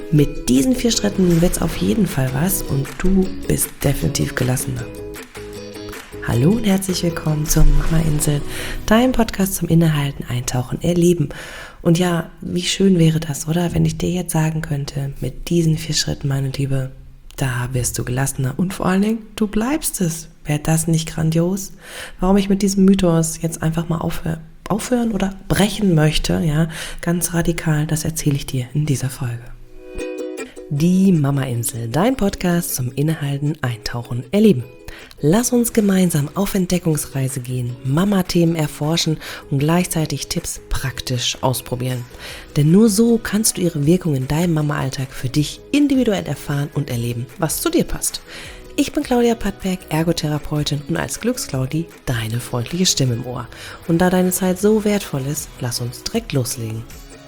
Mit diesen 4 Schritten wird's auf jeden Fall was und du bist definitiv gelassener. Hallo und herzlich willkommen zur Mama-Insel, deinem Podcast zum Innehalten, Eintauchen, Erleben. Und ja, wie schön wäre das, oder? Wenn ich dir jetzt sagen könnte, mit diesen 4 Schritten, meine Liebe, da wirst du gelassener und vor allen Dingen, du bleibst es. Wäre das nicht grandios? Warum ich mit diesem Mythos jetzt einfach mal aufhören oder brechen möchte, ja, ganz radikal, das erzähle ich dir in dieser Folge. Die Mama-Insel, dein Podcast zum Innehalten, Eintauchen, Erleben. Lass uns gemeinsam auf Entdeckungsreise gehen, Mama-Themen erforschen und gleichzeitig Tipps praktisch ausprobieren. Denn nur so kannst du ihre Wirkung in deinem Mama-Alltag für dich individuell erfahren und erleben, was zu dir passt. Ich bin Claudia Pattberg, Ergotherapeutin und als Glücksclaudi deine freundliche Stimme im Ohr. Und da deine Zeit so wertvoll ist, lass uns direkt loslegen.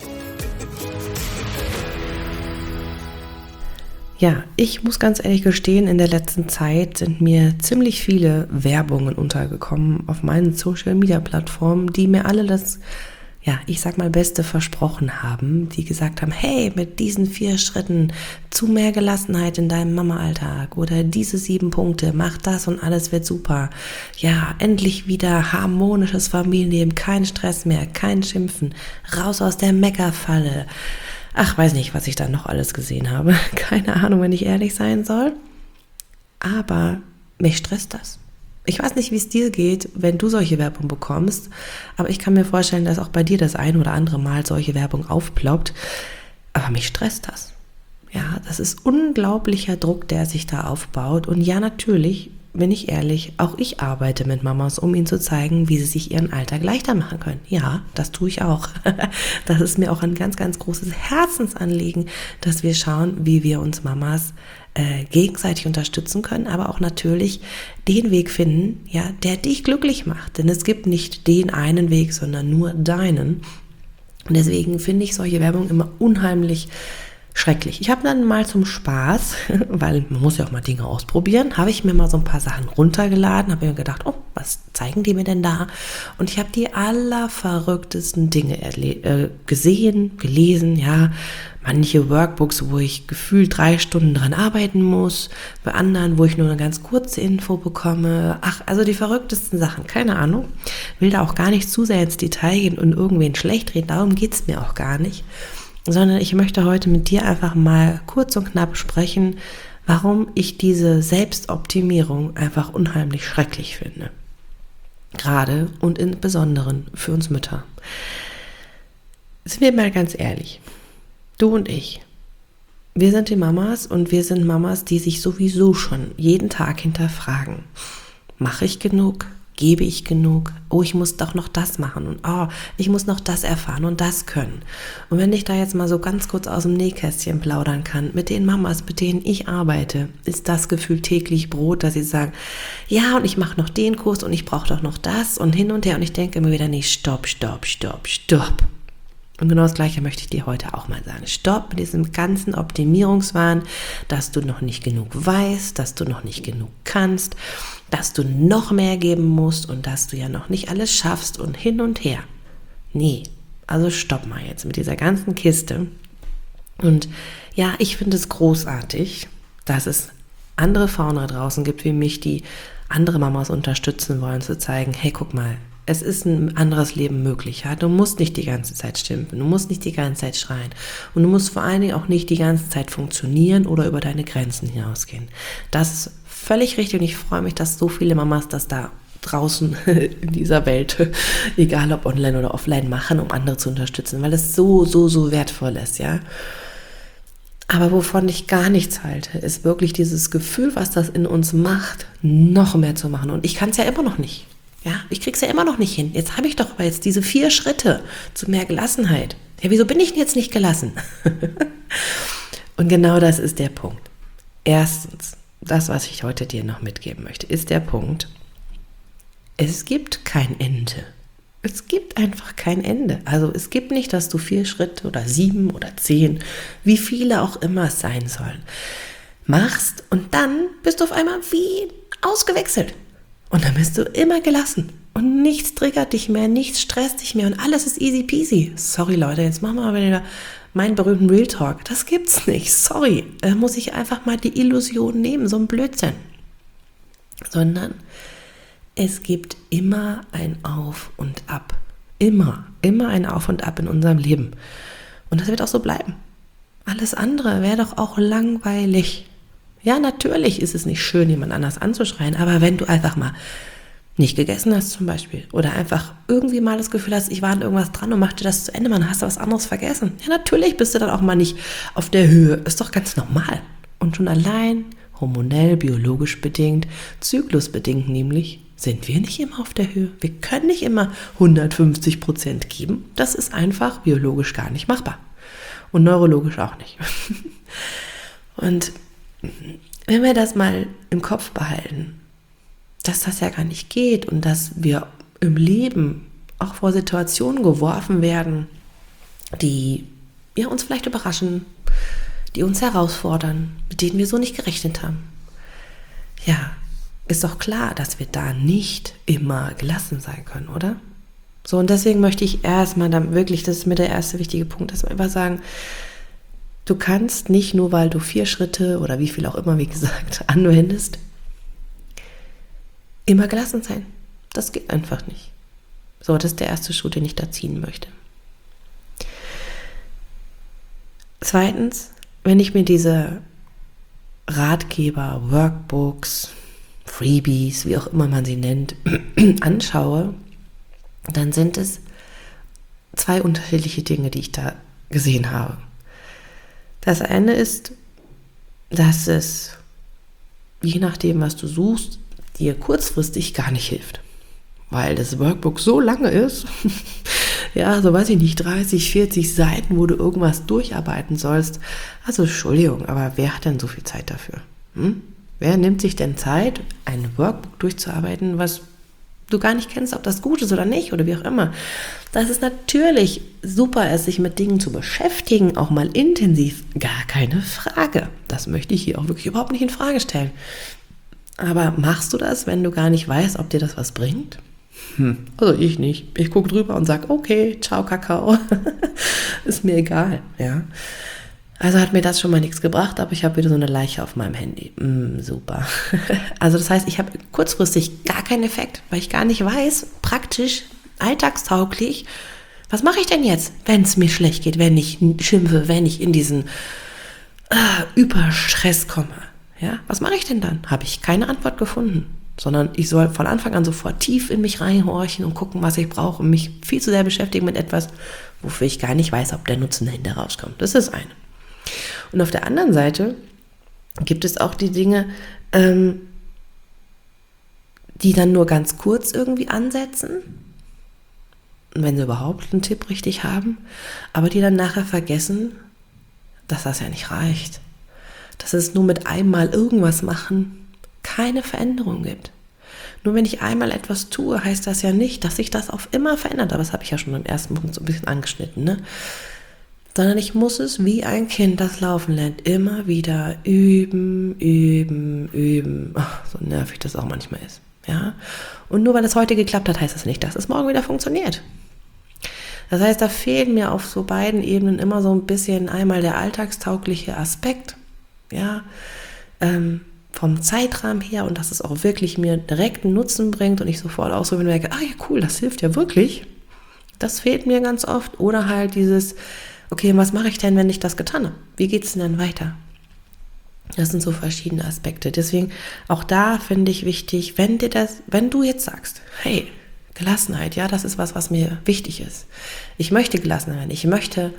Ja, ich muss ganz ehrlich gestehen, in der letzten Zeit sind mir ziemlich viele Werbungen untergekommen auf meinen Social-Media-Plattformen, die mir alle das, ich sag mal, Beste versprochen haben, die gesagt haben, hey, mit diesen 4 Schritten zu mehr Gelassenheit in deinem Mama-Alltag oder diese 7 Punkte, mach das und alles wird super. Ja, endlich wieder harmonisches Familienleben, kein Stress mehr, kein Schimpfen, raus aus der Meckerfalle. Ach, weiß nicht, was ich da noch alles gesehen habe. Keine Ahnung, wenn ich ehrlich sein soll. Aber mich stresst das. Ich weiß nicht, wie es dir geht, wenn du solche Werbung bekommst. Aber ich kann mir vorstellen, dass auch bei dir das ein oder andere Mal solche Werbung aufploppt. Aber mich stresst das. Ja, das ist unglaublicher Druck, der sich da aufbaut. Und ja, natürlich, bin ich ehrlich, auch ich arbeite mit Mamas, um ihnen zu zeigen, wie sie sich ihren Alltag leichter machen können. Ja, das tue ich auch. Das ist mir auch ein ganz, ganz großes Herzensanliegen, dass wir schauen, wie wir uns Mamas gegenseitig unterstützen können, aber auch natürlich den Weg finden, ja, der dich glücklich macht. Denn es gibt nicht den einen Weg, sondern nur deinen. Und deswegen finde ich solche Werbung immer unheimlich schrecklich. Ich habe dann mal zum Spaß, weil man muss ja auch mal Dinge ausprobieren, habe ich mir mal so ein paar Sachen runtergeladen, habe mir gedacht, oh, was zeigen die mir denn da? Und ich habe die allerverrücktesten Dinge gesehen, gelesen, ja, manche Workbooks, wo ich gefühlt 3 Stunden dran arbeiten muss, bei anderen, wo ich nur eine ganz kurze Info bekomme. Ach, also die verrücktesten Sachen, keine Ahnung. Will da auch gar nicht zu sehr ins Detail gehen und irgendwen schlecht reden, darum geht's mir auch gar nicht. Sondern ich möchte heute mit dir einfach mal kurz und knapp sprechen, warum ich diese Selbstoptimierung einfach unheimlich schrecklich finde. Gerade und im Besonderen für uns Mütter. Sind wir mal ganz ehrlich, du und ich, wir sind die Mamas und wir sind Mamas, die sich sowieso schon jeden Tag hinterfragen. Mache ich genug? Gebe ich genug? Oh, ich muss doch noch das machen und ich muss noch das erfahren und das können. Und wenn ich da jetzt mal so ganz kurz aus dem Nähkästchen plaudern kann, mit den Mamas, mit denen ich arbeite, ist das Gefühl täglich Brot, dass sie sagen, ja, und ich mache noch den Kurs und ich brauche doch noch das und hin und her. Und ich denke immer wieder, nee, stopp. Und genau das Gleiche möchte ich dir heute auch mal sagen. Stopp mit diesem ganzen Optimierungswahn, dass du noch nicht genug weißt, dass du noch nicht genug kannst, dass du noch mehr geben musst und dass du ja noch nicht alles schaffst und hin und her. Nee, also stopp mal jetzt mit dieser ganzen Kiste. Und ja, ich finde es großartig, dass es andere Frauen da draußen gibt wie mich, die andere Mamas unterstützen wollen, zu zeigen, hey, guck mal, es ist ein anderes Leben möglich. Ja? Du musst nicht die ganze Zeit schimpfen, du musst nicht die ganze Zeit schreien und du musst vor allen Dingen auch nicht die ganze Zeit funktionieren oder über deine Grenzen hinausgehen. Das ist völlig richtig und ich freue mich, dass so viele Mamas das da draußen in dieser Welt, egal ob online oder offline, machen, um andere zu unterstützen, weil es so wertvoll ist, ja. Aber wovon ich gar nichts halte, ist wirklich dieses Gefühl, was das in uns macht, noch mehr zu machen. Und ich kann es ja immer noch nicht. Ja, ich krieg's ja immer noch nicht hin. Jetzt habe ich doch aber jetzt diese 4 Schritte zu mehr Gelassenheit. Ja, wieso bin ich denn jetzt nicht gelassen? Und genau das ist der Punkt. Erstens, das, was ich heute dir noch mitgeben möchte, ist der Punkt, es gibt kein Ende. Es gibt einfach kein Ende. Also es gibt nicht, dass du 4 Schritte oder 7 oder 10, wie viele auch immer es sein sollen, machst und dann bist du auf einmal wie ausgewechselt. Und dann bist du immer gelassen. Und nichts triggert dich mehr, nichts stresst dich mehr und alles ist easy peasy. Sorry Leute, jetzt machen wir mal wieder meinen berühmten Real Talk, das gibt's nicht, sorry. Da muss ich einfach mal die Illusion nehmen, so ein Blödsinn. Sondern es gibt immer ein Auf und Ab. Immer ein Auf und Ab in unserem Leben. Und das wird auch so bleiben. Alles andere wäre doch auch langweilig. Ja, natürlich ist es nicht schön, jemand anders anzuschreien, aber wenn du einfach mal nicht gegessen hast zum Beispiel oder einfach irgendwie mal das Gefühl hast, ich war an irgendwas dran und mach dir das zu Ende, man hast du was anderes vergessen. Ja, natürlich bist du dann auch mal nicht auf der Höhe. Ist doch ganz normal. Und schon allein hormonell, biologisch bedingt, zyklusbedingt nämlich, sind wir nicht immer auf der Höhe. Wir können nicht immer 150% geben. Das ist einfach biologisch gar nicht machbar. Und neurologisch auch nicht. Und wenn wir das mal im Kopf behalten, dass das ja gar nicht geht und dass wir im Leben auch vor Situationen geworfen werden, die ja, uns vielleicht überraschen, die uns herausfordern, mit denen wir so nicht gerechnet haben. Ja, ist doch klar, dass wir da nicht immer gelassen sein können, oder? So, und deswegen möchte ich erstmal dann wirklich, das ist mir der erste wichtige Punkt, dass wir einfach sagen, du kannst nicht nur, weil du 4 Schritte oder wie viel auch immer, wie gesagt, anwendest, immer gelassen sein. Das geht einfach nicht. So, das ist der erste Schritt, den ich da ziehen möchte. Zweitens, wenn ich mir diese Ratgeber, Workbooks, Freebies, wie auch immer man sie nennt, anschaue, dann sind es 2 unterschiedliche Dinge, die ich da gesehen habe. Das eine ist, dass es, je nachdem, was du suchst, dir kurzfristig gar nicht hilft. Weil das Workbook so lange ist, ja, so weiß ich nicht, 30, 40 Seiten, wo du irgendwas durcharbeiten sollst. Also Entschuldigung, aber wer hat denn so viel Zeit dafür? Wer nimmt sich denn Zeit, ein Workbook durchzuarbeiten, was du gar nicht kennst, ob das gut ist oder nicht oder wie auch immer. Das ist natürlich super, es sich mit Dingen zu beschäftigen, auch mal intensiv, gar keine Frage. Das möchte ich hier auch wirklich überhaupt nicht in Frage stellen. Aber machst du das, wenn du gar nicht weißt, ob dir das was bringt? Also ich nicht. Ich gucke drüber und sage, okay, ciao Kakao, ist mir egal, ja. Also hat mir das schon mal nichts gebracht, aber ich habe wieder so eine Leiche auf meinem Handy. Super. Also das heißt, ich habe kurzfristig gar keinen Effekt, weil ich gar nicht weiß, praktisch, alltagstauglich, was mache ich denn jetzt, wenn es mir schlecht geht, wenn ich schimpfe, wenn ich in diesen Überstress komme. Ja, was mache ich denn dann? Habe ich keine Antwort gefunden, sondern ich soll von Anfang an sofort tief in mich reinhorchen und gucken, was ich brauche und mich viel zu sehr beschäftigen mit etwas, wofür ich gar nicht weiß, ob der Nutzen dahinter rauskommt. Das ist eine. Und auf der anderen Seite gibt es auch die Dinge, die dann nur ganz kurz irgendwie ansetzen, wenn sie überhaupt einen Tipp richtig haben, aber die dann nachher vergessen, dass das ja nicht reicht. Dass es nur mit einmal irgendwas machen keine Veränderung gibt. Nur wenn ich einmal etwas tue, heißt das ja nicht, dass sich das auf immer verändert. Aber das habe ich ja schon im ersten Punkt so ein bisschen angeschnitten, ne? Sondern ich muss es wie ein Kind, das laufen lernt, immer wieder üben. Ach, so nervig das auch manchmal ist. Ja? Und nur weil es heute geklappt hat, heißt das nicht, dass es morgen wieder funktioniert. Das heißt, da fehlt mir auf so beiden Ebenen immer so ein bisschen einmal der alltagstaugliche Aspekt, ja, vom Zeitrahmen her und dass es auch wirklich mir direkten Nutzen bringt und ich sofort auch so merke, ja cool, das hilft ja wirklich. Das fehlt mir ganz oft. Oder halt dieses, okay, was mache ich denn, wenn ich das getan habe? Wie geht es denn dann weiter? Das sind so verschiedene Aspekte. Deswegen auch da finde ich wichtig, wenn du jetzt sagst, hey, Gelassenheit, ja, das ist was mir wichtig ist. Ich möchte gelassen werden. Ich möchte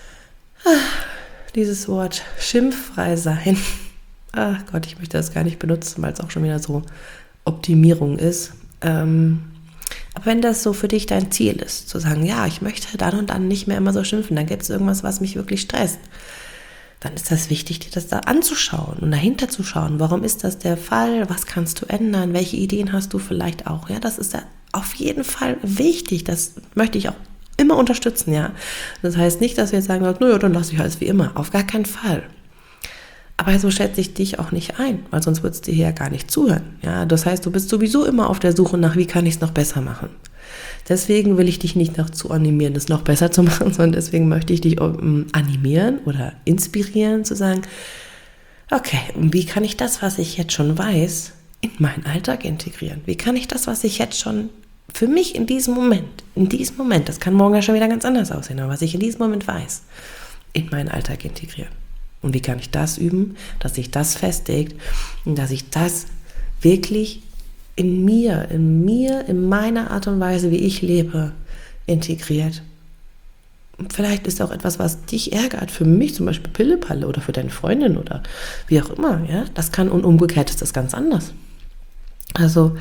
dieses Wort schimpffrei sein. Ach Gott, ich möchte das gar nicht benutzen, weil es auch schon wieder so Optimierung ist. Aber wenn das so für dich dein Ziel ist, zu sagen, ja, ich möchte dann und dann nicht mehr immer so schimpfen, dann gibt es irgendwas, was mich wirklich stresst, dann ist das wichtig, dir das da anzuschauen und dahinter zu schauen. Warum ist das der Fall? Was kannst du ändern? Welche Ideen hast du vielleicht auch? Ja, das ist ja auf jeden Fall wichtig. Das möchte ich auch immer unterstützen, ja. Das heißt nicht, dass wir jetzt sagen, naja, dann lasse ich alles wie immer. Auf gar keinen Fall. Aber so schätze ich dich auch nicht ein, weil sonst würdest du hier ja gar nicht zuhören. Ja, das heißt, du bist sowieso immer auf der Suche nach, wie kann ich es noch besser machen. Deswegen will ich dich nicht dazu animieren, das noch besser zu machen, sondern deswegen möchte ich dich animieren oder inspirieren, zu sagen, okay, wie kann ich das, was ich jetzt schon weiß, in meinen Alltag integrieren? Wie kann ich das, was ich jetzt schon für mich in diesem Moment, das kann morgen ja schon wieder ganz anders aussehen, aber was ich in diesem Moment weiß, in meinen Alltag integrieren? Und wie kann ich das üben, dass sich das festigt und dass ich das wirklich in meiner Art und Weise, wie ich lebe, integriert. Und vielleicht ist auch etwas, was dich ärgert, für mich zum Beispiel Pillepalle oder für deine Freundin oder wie auch immer, ja, das kann und umgekehrt ist das ganz anders. Also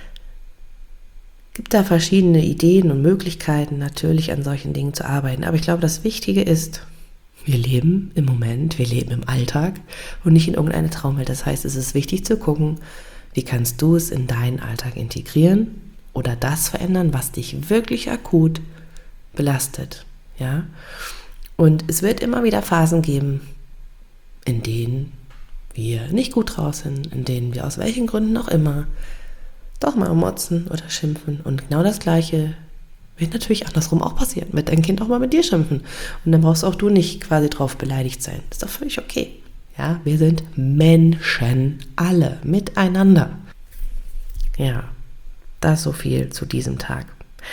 gibt da verschiedene Ideen und Möglichkeiten, natürlich an solchen Dingen zu arbeiten, aber ich glaube, das Wichtige ist, wir leben im Moment, wir leben im Alltag und nicht in irgendeiner Traumwelt. Das heißt, es ist wichtig zu gucken, wie kannst du es in deinen Alltag integrieren oder das verändern, was dich wirklich akut belastet. Ja? Und es wird immer wieder Phasen geben, in denen wir nicht gut drauf sind, in denen wir aus welchen Gründen auch immer doch mal motzen oder schimpfen. Und genau das Gleiche wird natürlich andersrum auch passieren. Wird dein Kind auch mal mit dir schimpfen. Und dann brauchst auch du nicht quasi drauf beleidigt sein. Das ist doch völlig okay. Ja, wir sind Menschen, alle miteinander. Ja, das so viel zu diesem Tag.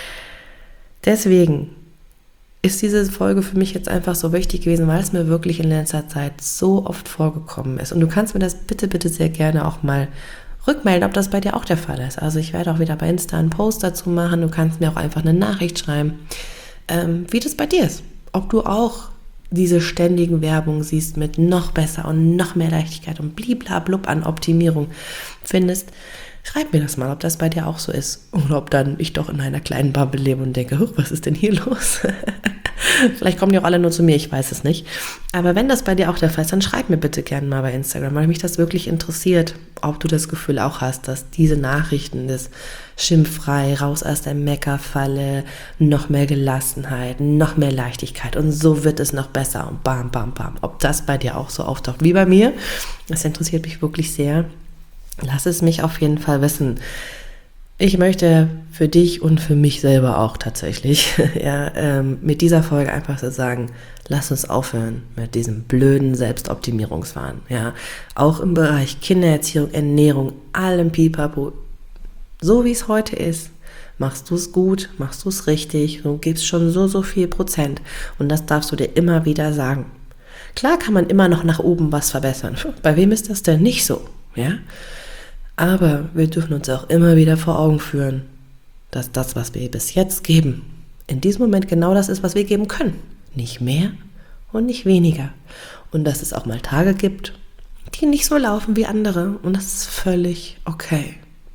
Deswegen ist diese Folge für mich jetzt einfach so wichtig gewesen, weil es mir wirklich in letzter Zeit so oft vorgekommen ist. Und du kannst mir das bitte, bitte sehr gerne auch mal rückmelden, ob das bei dir auch der Fall ist. Also ich werde auch wieder bei Insta einen Post dazu machen. Du kannst mir auch einfach eine Nachricht schreiben, wie das bei dir ist. Ob du auch diese ständigen Werbung siehst mit noch besser und noch mehr Leichtigkeit und bliblablub an Optimierung findest. Schreib mir das mal, ob das bei dir auch so ist. Oder ob dann ich doch in einer kleinen Bubble lebe und denke, was ist denn hier los? Vielleicht kommen die auch alle nur zu mir, ich weiß es nicht. Aber wenn das bei dir auch der Fall ist, dann schreib mir bitte gerne mal bei Instagram, weil mich das wirklich interessiert, ob du das Gefühl auch hast, dass diese Nachrichten des Schimpffrei, raus aus der Meckerfalle, noch mehr Gelassenheit, noch mehr Leichtigkeit und so wird es noch besser und bam, bam, bam. Ob das bei dir auch so auftaucht wie bei mir, das interessiert mich wirklich sehr. Lass es mich auf jeden Fall wissen. Ich möchte für dich und für mich selber auch tatsächlich mit dieser Folge einfach so sagen, lass uns aufhören mit diesem blöden Selbstoptimierungswahn. Ja, auch im Bereich Kindererziehung, Ernährung, allem Pipapo. So wie es heute ist, machst du es gut, machst du es richtig, du gibst schon so viel Prozent und das darfst du dir immer wieder sagen. Klar kann man immer noch nach oben was verbessern. Bei wem ist das denn nicht so? Ja? Aber wir dürfen uns auch immer wieder vor Augen führen, dass das, was wir bis jetzt geben, in diesem Moment genau das ist, was wir geben können. Nicht mehr und nicht weniger. Und dass es auch mal Tage gibt, die nicht so laufen wie andere. Und das ist völlig okay.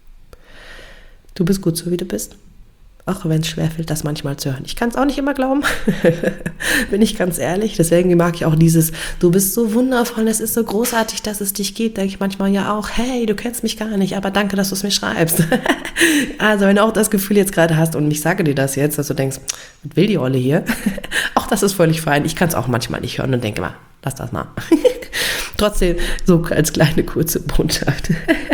Du bist gut so, wie du bist. Auch wenn es schwerfällt, das manchmal zu hören. Ich kann es auch nicht immer glauben, bin ich ganz ehrlich. Deswegen mag ich auch dieses, du bist so wundervoll, es ist so großartig, dass es dich gibt. Denke ich manchmal ja auch, hey, du kennst mich gar nicht, aber danke, dass du es mir schreibst. Also wenn du auch das Gefühl jetzt gerade hast und ich sage dir das jetzt, dass du denkst, was will die Olle hier? Auch das ist völlig fein. Ich kann es auch manchmal nicht hören und denke mal, lass das mal. Trotzdem so als kleine kurze Botschaft,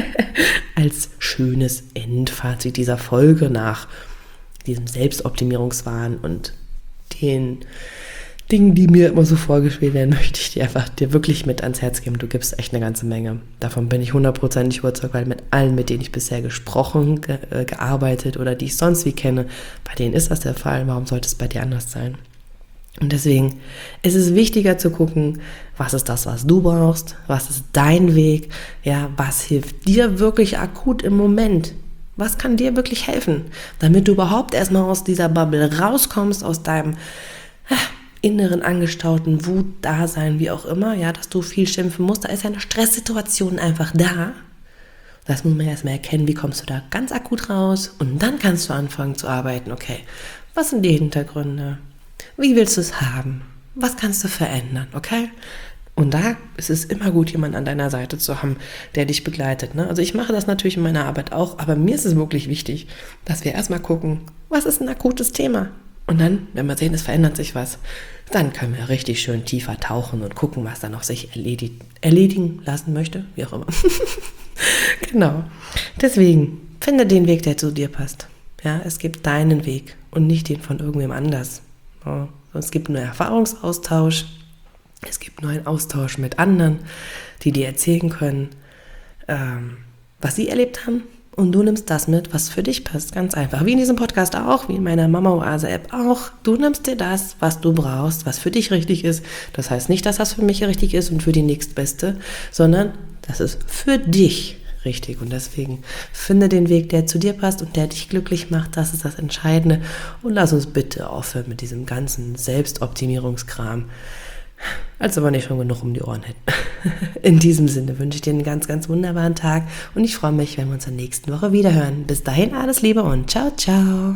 als schönes Endfazit dieser Folge nach diesem Selbstoptimierungswahn und den Dingen, die mir immer so vorgeschwebt werden, möchte ich dir wirklich mit ans Herz geben. Du gibst echt eine ganze Menge. Davon bin ich 100% überzeugt, weil mit allen, mit denen ich bisher gesprochen, gearbeitet oder die ich sonst wie kenne, bei denen ist das der Fall. Warum sollte es bei dir anders sein? Und deswegen ist es wichtiger zu gucken, was ist das, was du brauchst, was ist dein Weg, ja, was hilft dir wirklich akut im Moment. Was kann dir wirklich helfen, damit du überhaupt erstmal aus dieser Bubble rauskommst, aus deinem inneren angestauten Wut-Dasein, wie auch immer, ja, dass du viel schimpfen musst. Da ist ja eine Stresssituation einfach da. Das muss man erstmal erkennen, wie kommst du da ganz akut raus und dann kannst du anfangen zu arbeiten. Okay, was sind die Hintergründe? Wie willst du es haben? Was kannst du verändern, okay? Und da ist es immer gut, jemanden an deiner Seite zu haben, der dich begleitet. Ne? Also ich mache das natürlich in meiner Arbeit auch, aber mir ist es wirklich wichtig, dass wir erstmal gucken, was ist ein akutes Thema? Und dann, wenn wir sehen, es verändert sich was, dann können wir richtig schön tiefer tauchen und gucken, was da noch sich erledigen lassen möchte, wie auch immer. Genau. Deswegen, finde den Weg, der zu dir passt. Ja, es gibt deinen Weg und nicht den von irgendwem anders. Ja, es gibt nur Erfahrungsaustausch, es gibt nur einen Austausch mit anderen, die dir erzählen können, was sie erlebt haben. Und du nimmst das mit, was für dich passt. Ganz einfach. Wie in diesem Podcast auch, wie in meiner Mama-Oase-App auch. Du nimmst dir das, was du brauchst, was für dich richtig ist. Das heißt nicht, dass das für mich richtig ist und für die Nächstbeste, sondern das ist für dich richtig. Und deswegen finde den Weg, der zu dir passt und der dich glücklich macht. Das ist das Entscheidende. Und lass uns bitte aufhören mit diesem ganzen Selbstoptimierungskram, als ob wir nicht schon genug um die Ohren hätten. In diesem Sinne wünsche ich dir einen ganz, ganz wunderbaren Tag und ich freue mich, wenn wir uns in der nächsten Woche wiederhören. Bis dahin alles Liebe und ciao, ciao.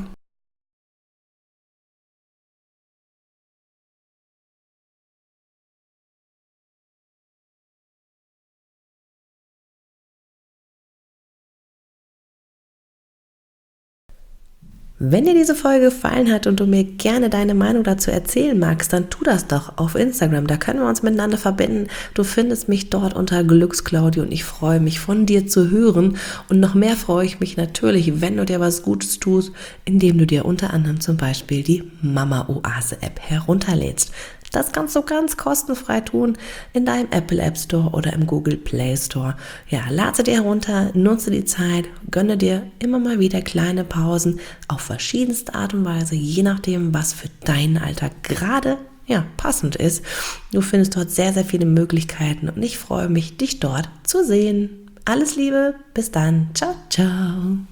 Wenn dir diese Folge gefallen hat und du mir gerne deine Meinung dazu erzählen magst, dann tu das doch auf Instagram. Da können wir uns miteinander verbinden. Du findest mich dort unter Glücksclaudi und ich freue mich, von dir zu hören. Und noch mehr freue ich mich natürlich, wenn du dir was Gutes tust, indem du dir unter anderem zum Beispiel die Mama-Oase-App herunterlädst. Das kannst du ganz kostenfrei tun in deinem Apple App Store oder im Google Play Store. Ja, lade sie dir herunter, nutze die Zeit, gönne dir immer mal wieder kleine Pausen auf verschiedenste Art und Weise, je nachdem, was für deinen Alltag gerade passend ist. Du findest dort sehr, sehr viele Möglichkeiten und ich freue mich, dich dort zu sehen. Alles Liebe, bis dann. Ciao, ciao.